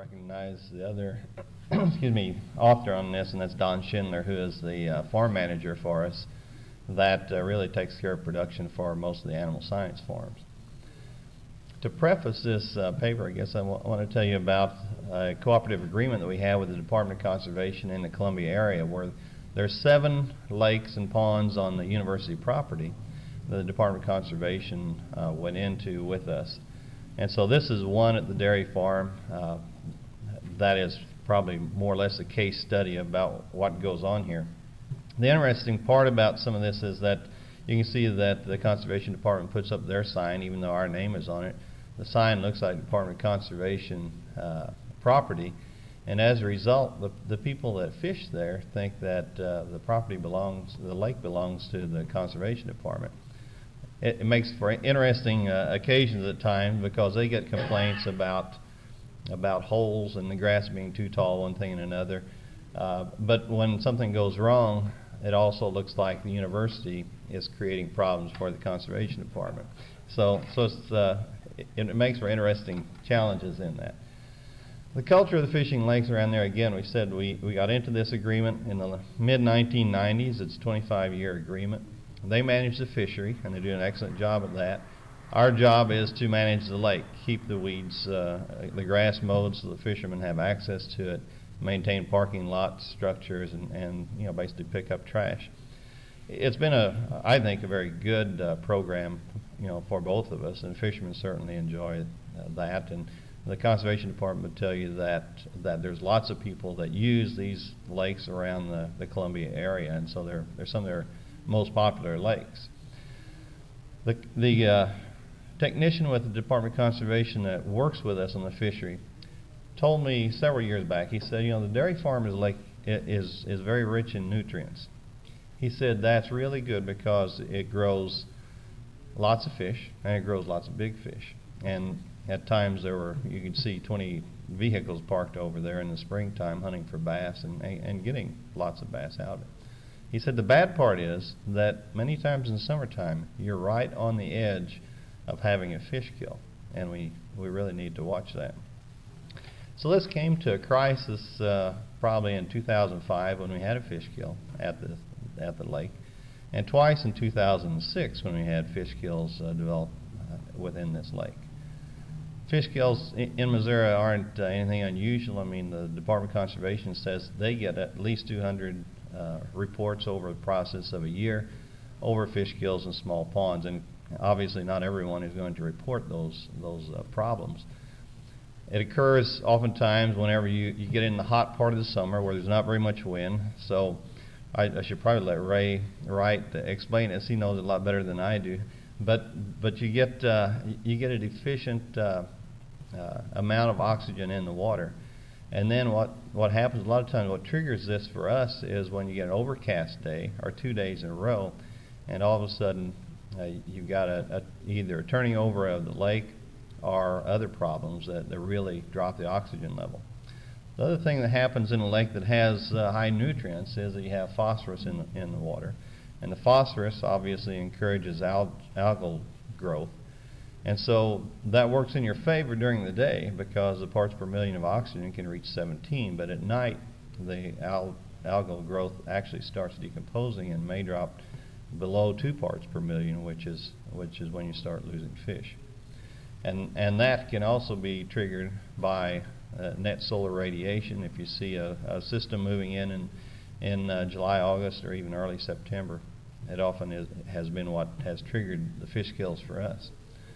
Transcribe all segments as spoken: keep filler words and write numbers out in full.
recognize the other, excuse me, author on this, and that's Don Schindler, who is the uh, farm manager for us that uh, really takes care of production for most of the animal science farms. To preface this uh, paper, I guess I want to tell you about a cooperative agreement that we have with the Department of Conservation in the Columbia area, where there's seven lakes and ponds on the university property that the Department of Conservation uh, went into with us. And so this is one at the dairy farm uh, that is probably more or less a case study about what goes on here. The interesting part about some of this is that you can see that the Conservation Department puts up their sign, even though our name is on it. The sign looks like Department of Conservation uh, property, and as a result, the, the people that fish there think that uh, the property belongs, the lake belongs to the Conservation Department. It, it makes for interesting uh, occasions at times, because they get complaints about about holes in the grass being too tall, one thing and another. Uh, but when something goes wrong, it also looks like the university is creating problems for the Conservation Department. So, so it's, uh, it, it makes for interesting challenges in that. The culture of the fishing lakes around there, again, we said we, we got into this agreement in the mid nineteen nineties. It's a twenty-five year agreement. They manage the fishery, and they do an excellent job at that. Our job is to manage the lake, keep the weeds, uh, the grass mowed so the fishermen have access to it, maintain parking lots, structures, and, and you know, basically pick up trash. It's been a, I think, a very good uh, program, you know, for both of us, and fishermen certainly enjoy uh, that. And the Conservation Department would tell you that that there's lots of people that use these lakes around the, the Columbia area, and so they're they're some of their most popular lakes. The the uh, technician with the Department of Conservation that works with us on the fishery told me several years back. He said, you know, the dairy farm is lake is is very rich in nutrients. He said that's really good because it grows lots of fish, and it grows lots of big fish. And at times there were, you could see twenty vehicles parked over there in the springtime hunting for bass and and getting lots of bass out of it. He said the bad part is that many times in the summertime you're right on the edge of having a fish kill, and we, we really need to watch that. So this came to a crisis uh, probably in two thousand five when we had a fish kill at the at the lake, and twice in two thousand six when we had fish kills uh, develop uh, within this lake. Fish kills in, in Missouri aren't uh, anything unusual. I mean, the Department of Conservation says they get at least two hundred uh, reports over the process of a year over fish kills in small ponds, and obviously not everyone is going to report those those uh, problems. It occurs oftentimes whenever you, you get in the hot part of the summer where there's not very much wind. So I, I should probably let Ray Wright uh, explain this. He knows it a lot better than I do. But but you get uh, you get a deficient uh, uh, amount of oxygen in the water, and then what what happens a lot of times? What triggers this for us is when you get an overcast day or two days in a row, and all of a sudden uh, you've got a, a either a turning over of the lake or other problems that, that really drop the oxygen level. The other thing that happens in a lake that has uh, high nutrients is that you have phosphorus in the, in the water. And the phosphorus obviously encourages al algal growth. And so that works in your favor during the day because the parts per million of oxygen can reach seventeen. But at night, the al algal growth actually starts decomposing and may drop below two parts per million, which is, which is when you start losing fish. And, and that can also be triggered by uh, net solar radiation. If you see a, a system moving in in, in uh, July, August, or even early September, it often is, has been what has triggered the fish kills for us.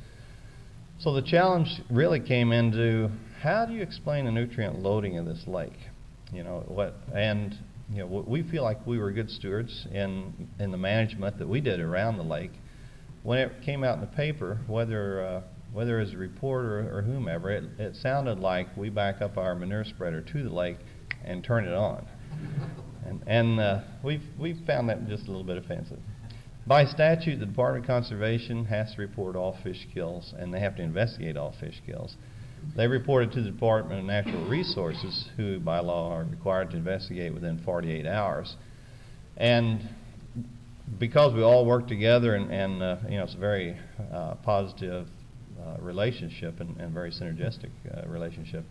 So the challenge really came into, how do you explain the nutrient loading of this lake? You know what? And you know, we feel like we were good stewards in in the management that we did around the lake. When it came out in the paper, whether uh, whether as a reporter or, or whomever, it, it sounded like we back up our manure spreader to the lake and turn it on. And, and uh, we've, we've found that just a little bit offensive. By statute, the Department of Conservation has to report all fish kills, and they have to investigate all fish kills. They report it to the Department of Natural Resources, who by law are required to investigate within forty-eight hours. And because we all work together, and, and uh, you know, it's a very uh, positive uh, relationship and, and very synergistic uh, relationship,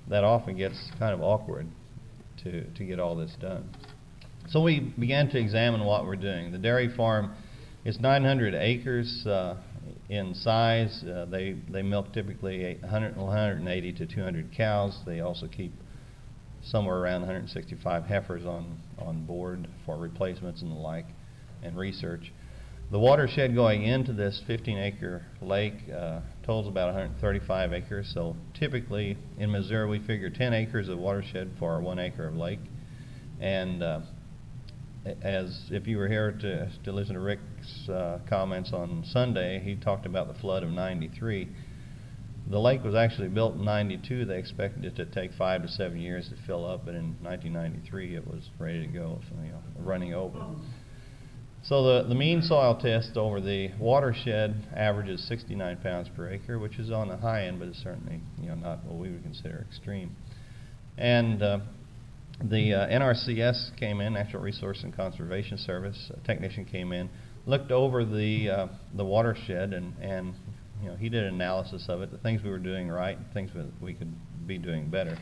that often gets kind of awkward to, to get all this done. So we began to examine what we're doing. The dairy farm is nine hundred acres uh, in size. Uh, they, they milk typically one hundred, one hundred eighty to two hundred cows. They also keep somewhere around one hundred sixty-five heifers on, on board for replacements and the like, and research. The watershed going into this fifteen acre lake uh, totals about one hundred thirty-five acres. So typically in Missouri we figure ten acres of watershed for one acre of lake. And uh, as if you were here to, to listen to Rick's uh, comments on Sunday, he talked about the flood of ninety-three. The lake was actually built in ninety-two. They expected it to take five to seven years to fill up, but in nineteen ninety-three it was ready to go, so, you know, running over. So the, the mean soil test over the watershed averages sixty-nine pounds per acre, which is on the high end, but it's certainly, you know, not what we would consider extreme. And uh, the uh, N R C S came in, Natural Resource and Conservation Service. A technician came in, looked over the uh, the watershed, and and you know, he did an analysis of it, the things we were doing right, things that we could be doing better.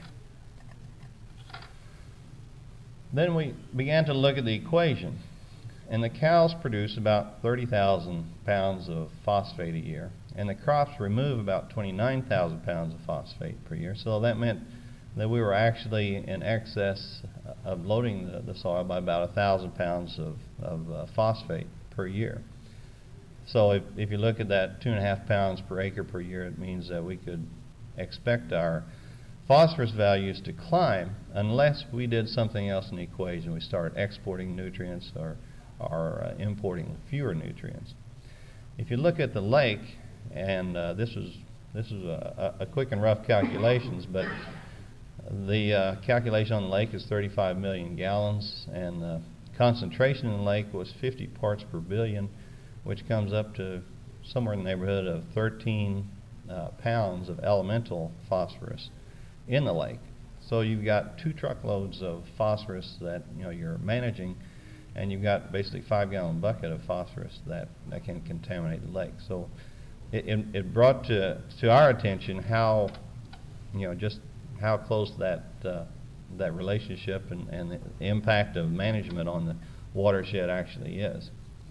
Then we began to look at the equation. And the cows produce about thirty thousand pounds of phosphate a year, and the crops remove about twenty-nine thousand pounds of phosphate per year. So that meant that we were actually in excess of loading the, the soil by about one thousand pounds of, of uh, phosphate per year. So if, if you look at that two and a half pounds per acre per year, it means that we could expect our phosphorus values to climb unless we did something else in the equation. We started exporting nutrients or are uh, importing fewer nutrients. If you look at the lake, and uh, this is this is a, a quick and rough calculations, but the uh, calculation on the lake is thirty-five million gallons, and the concentration in the lake was fifty parts per billion, which comes up to somewhere in the neighborhood of thirteen uh, pounds of elemental phosphorus in the lake. So you've got two truckloads of phosphorus that, you know, you're managing, and you've got basically five gallon bucket of phosphorus that, that can contaminate the lake. So it, it, it brought to, to our attention how, you know, just how close that uh, that relationship and, and the impact of management on the watershed actually is.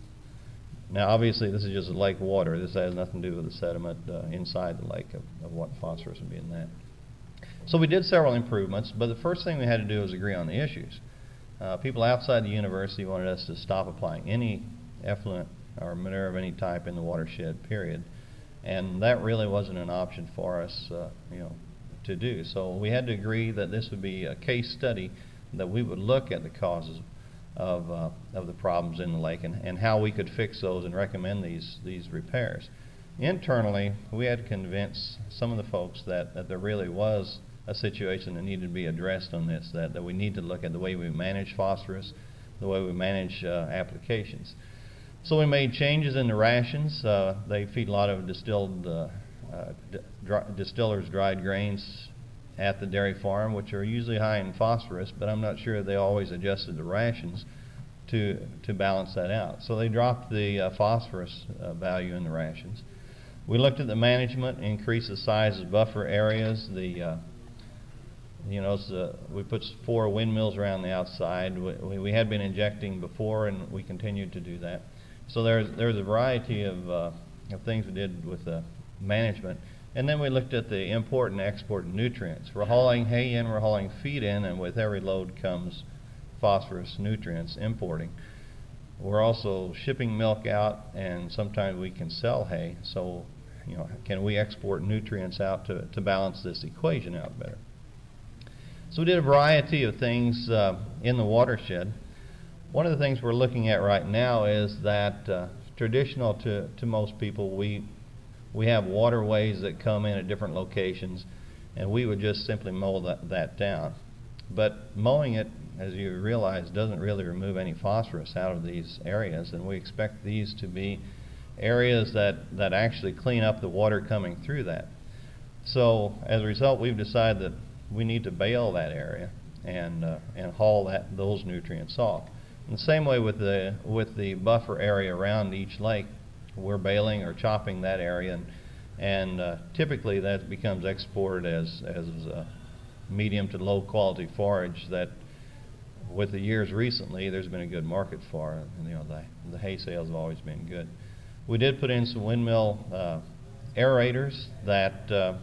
Now obviously this is just lake water. This has nothing to do with the sediment uh, inside the lake of, of what phosphorus would be in that. So we did several improvements, but the first thing we had to do was agree on the issues. Uh, people outside the university wanted us to stop applying any effluent or manure of any type in the watershed, period. And that really wasn't an option for us, uh, you know, to do. So we had to agree that this would be a case study, that we would look at the causes of uh, of the problems in the lake and, and how we could fix those and recommend these these repairs. Internally, we had to convince some of the folks that, that there really was a situation that needed to be addressed on this, that, that we need to look at the way we manage phosphorus, the way we manage uh, applications. So we made changes in the rations. Uh, they feed a lot of distilled uh, uh, dry, distillers dried grains at the dairy farm, which are usually high in phosphorus, but I'm not sure they always adjusted the rations to to balance that out. So they dropped the uh, phosphorus uh, value in the rations. We looked at the management, increased the size of buffer areas. The uh, you know, so we put four windmills around the outside. We, we had been injecting before, and we continued to do that. So there's there's a variety of, uh, of things we did with the management. And then we looked at the import and export of nutrients. We're hauling hay in, we're hauling feed in, and with every load comes phosphorus nutrients importing. We're also shipping milk out, and sometimes we can sell hay. So, you know, can we export nutrients out to, to balance this equation out better? So we did a variety of things uh, in the watershed. One of the things we're looking at right now is that uh, traditional to, to most people, we we have waterways that come in at different locations, and we would just simply mow that, that down. But mowing it, as you realize, doesn't really remove any phosphorus out of these areas, and we expect these to be areas that, that actually clean up the water coming through that. So as a result, we've decided that we need to bale that area and uh, and haul that those nutrients off. In the same way with the with the buffer area around each lake, we're baling or chopping that area, and, and uh, typically that becomes exported as as uh, medium to low quality forage that with the years recently there's been a good market for. And, you know, the, the hay sales have always been good. We did put in some windmill uh, aerators that uh,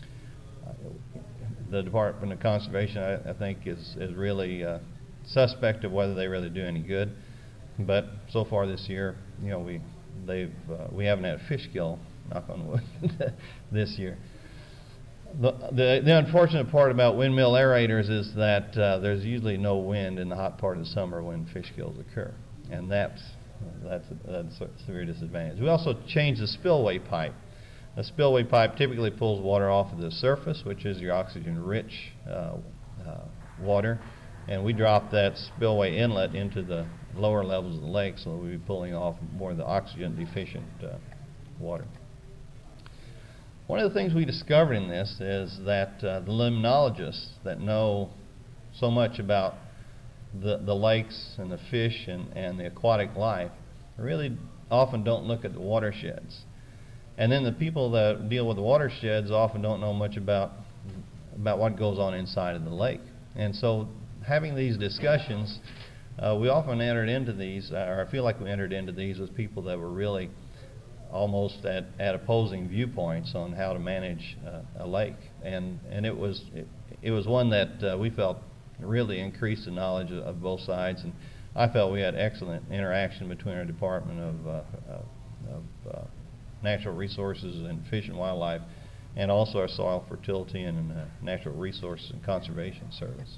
the Department of Conservation, I, I think, is, is really uh, suspect of whether they really do any good. But so far this year, you know, we they've uh, we haven't had a fish kill, knock on wood, this year. The, the the unfortunate part about windmill aerators is that uh, there's usually no wind in the hot part of the summer when fish kills occur, and that's that's a, that's a severe disadvantage. We also changed the spillway pipe. A spillway pipe typically pulls water off of the surface, which is your oxygen-rich uh, uh, water, and we drop that spillway inlet into the lower levels of the lake, so we'll be pulling off more of the oxygen-deficient uh, water. One of the things we discovered in this is that uh, the limnologists that know so much about the, the lakes and the fish and, and the aquatic life really often don't look at the watersheds. And then the people that deal with the watersheds often don't know much about about what goes on inside of the lake. And so having these discussions, uh, we often entered into these, uh, or I feel like we entered into these with people that were really almost at, at opposing viewpoints on how to manage uh, a lake. And and it was it, it was one that uh, we felt really increased the knowledge of, of both sides. And I felt we had excellent interaction between our Department of, uh, of uh, Natural Resources and Fish and Wildlife, and also our Soil Fertility and uh, Natural Resources and Conservation Service.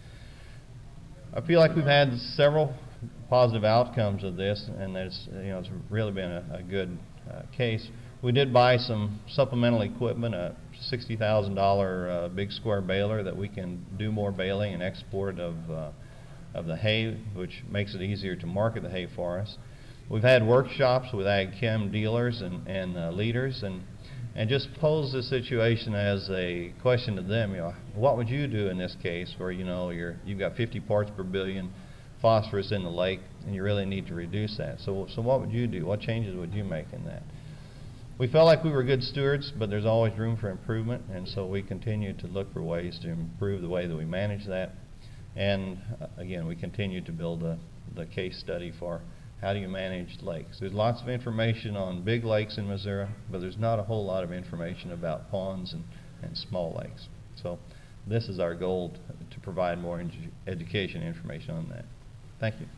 I feel like we've had several positive outcomes of this, and it's, you know, it's really been a, a good uh, case. We did buy some supplemental equipment, a sixty thousand dollar uh, big square baler that we can do more baling and export of uh, of the hay, which makes it easier to market the hay for us. We've had workshops with ag chem dealers and, and uh, leaders, and and just pose the situation as a question to them. You know, what would you do in this case, where you know you're you've got fifty parts per billion phosphorus in the lake, and you really need to reduce that? So, so what would you do? What changes would you make in that? We felt like we were good stewards, but there's always room for improvement, and so we continue to look for ways to improve the way that we manage that. And uh, again, we continue to build a, the case study for how do you manage lakes. There's lots of information on big lakes in Missouri, but there's not a whole lot of information about ponds and, and small lakes. So this is our goal, to provide more education information on that. Thank you.